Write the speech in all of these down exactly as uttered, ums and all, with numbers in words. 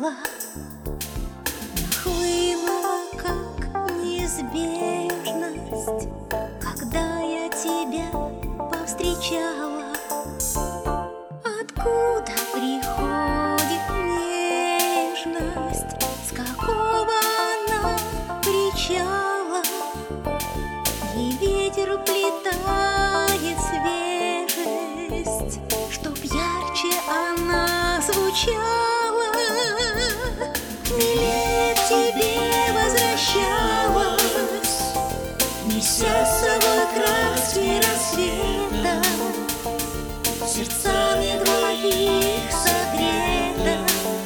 знала, нахлынула как неизбежность, когда я тебя повстречала. Откуда приходит нежность, с какого она причала? Ей ветер плетает свежесть, чтоб ярче она звучала. Хмель к тебе возвращалась, неся с собой краски рассвета, сердцами двоих согрета,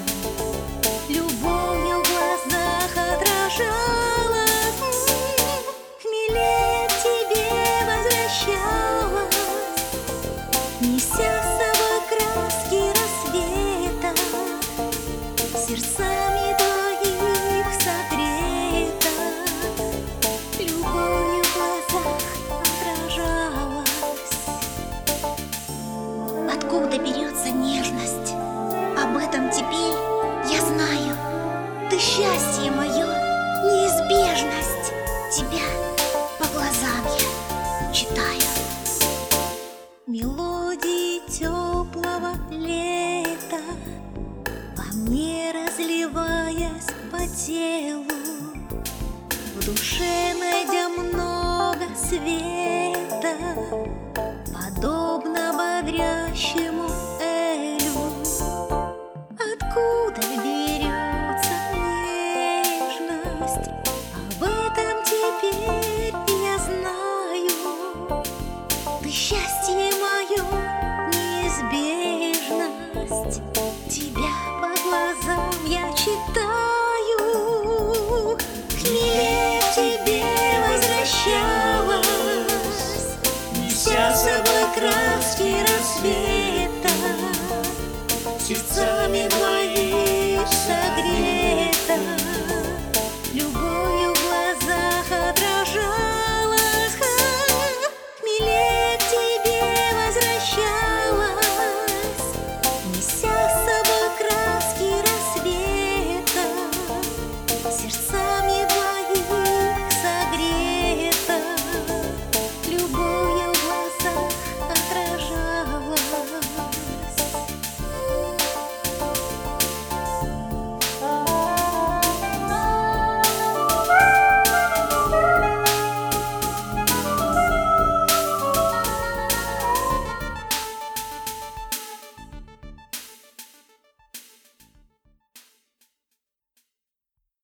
любовью в глазах отражалась. Хмель к тебе возвращалась, неся с собой краски рассвета, сердцами двоих согрета, любовью в глазах отражалась. Откуда берется нежность? Об этом теперь я знаю. Ты счастье мое, неизбежность. Тебя по глазам я читаю. Мелодии теплого лета во мне разливаясь по телу, в душе найдя много света, подобно бодрящему